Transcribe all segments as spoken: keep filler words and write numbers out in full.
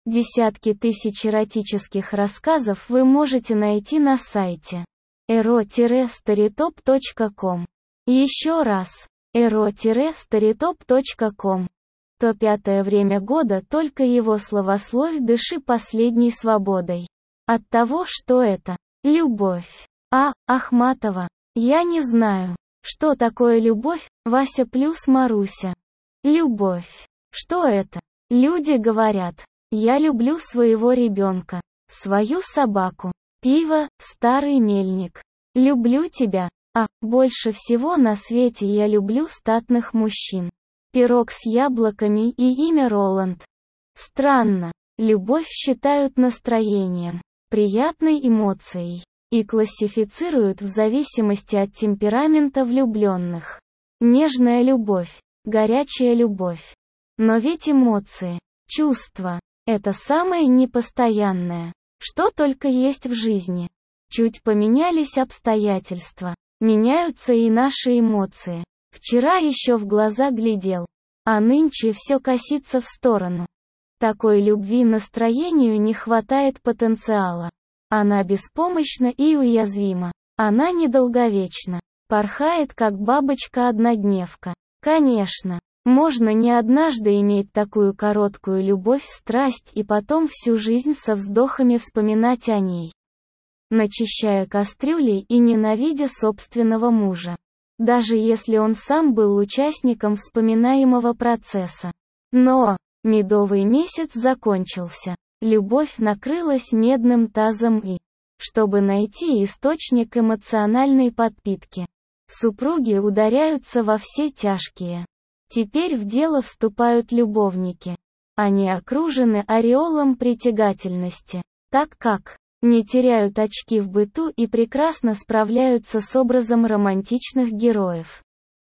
Десятки тысяч эротических рассказов вы можете найти на сайте эро старитоп точка ком. Еще раз, эро старитоп точка ком. То пятое время года только его словословь дыши последней свободой. От того, что это любовь. А. Ахматова. Я не знаю, что такое любовь, Вася плюс Маруся. Любовь. Что это? Люди говорят: я люблю своего ребенка, свою собаку, пиво, старый мельник. Люблю тебя. А. Больше всего на свете я люблю статных мужчин. Пирог с яблоками и имя Роланд. Странно. Любовь считают настроением, приятной эмоцией, и классифицируют в зависимости от темперамента влюбленных. Нежная любовь, горячая любовь. Но ведь эмоции, чувства – это самое непостоянное, что только есть в жизни. Чуть поменялись обстоятельства, меняются и наши эмоции. Вчера еще в глаза глядел, а нынче все косится в сторону. Такой любви настроению не хватает потенциала. Она беспомощна и уязвима. Она недолговечна. Порхает, как бабочка-однодневка. Конечно, можно не однажды иметь такую короткую любовь, страсть и потом всю жизнь со вздохами вспоминать о ней, начищая кастрюли и ненавидя собственного мужа. Даже если он сам был участником вспоминаемого процесса. Но медовый месяц закончился. Любовь накрылась медным тазом и, чтобы найти источник эмоциональной подпитки, супруги ударяются во все тяжкие. Теперь в дело вступают любовники. Они окружены ореолом притягательности, так как не теряют очки в быту и прекрасно справляются с образом романтичных героев.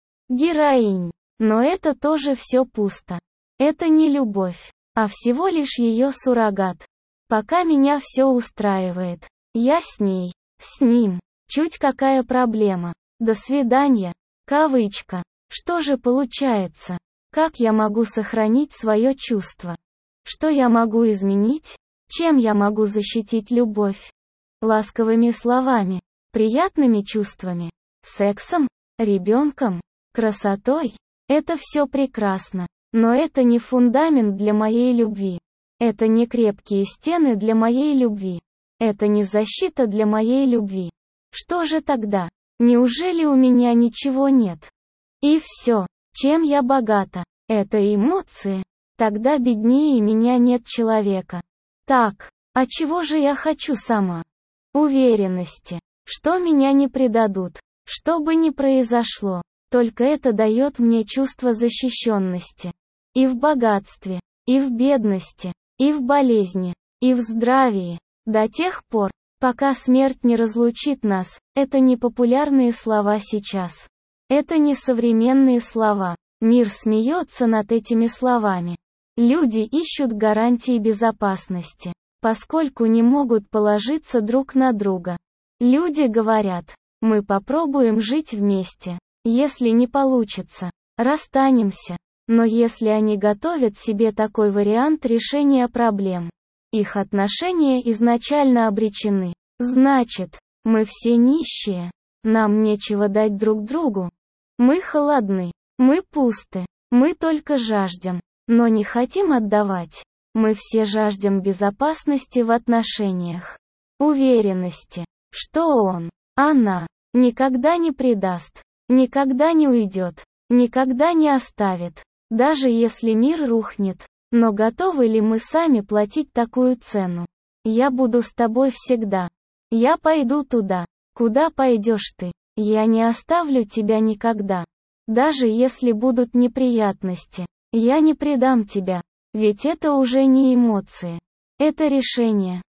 Героинь. Но это тоже все пусто. Это не любовь, а всего лишь ее суррогат. Пока меня все устраивает. Я с ней, с ним. Чуть какая проблема. До свидания. Кавычка. Что же получается? Как я могу сохранить свое чувство? Что я могу изменить? Чем я могу защитить любовь? Ласковыми словами, приятными чувствами, сексом, ребенком, красотой. Это все прекрасно. Но это не фундамент для моей любви. Это не крепкие стены для моей любви. Это не защита для моей любви. Что же тогда? Неужели у меня ничего нет? И все, чем я богата, это эмоции. Тогда беднее меня нет человека. Так, а чего же я хочу сама? Уверенности, что меня не предадут, что бы ни произошло. Только это дает мне чувство защищенности. И в богатстве, и в бедности, и в болезни, и в здравии. До тех пор, пока смерть не разлучит нас. Это не популярные слова сейчас. Это не современные слова. Мир смеется над этими словами. Люди ищут гарантии безопасности, поскольку не могут положиться друг на друга. Люди говорят: мы попробуем жить вместе. Если не получится, расстанемся. Но если они готовят себе такой вариант решения проблем, их отношения изначально обречены. Значит, мы все нищие. Нам нечего дать друг другу. Мы холодны. Мы пусты. Мы только жаждем, но не хотим отдавать. Мы все жаждем безопасности в отношениях. Уверенности, что он, она, никогда не предаст, никогда не уйдет, никогда не оставит. Даже если мир рухнет. Но готовы ли мы сами платить такую цену? Я буду с тобой всегда. Я пойду туда, куда пойдешь ты. Я не оставлю тебя никогда. Даже если будут неприятности, я не предам тебя. Ведь это уже не эмоции. Это решение.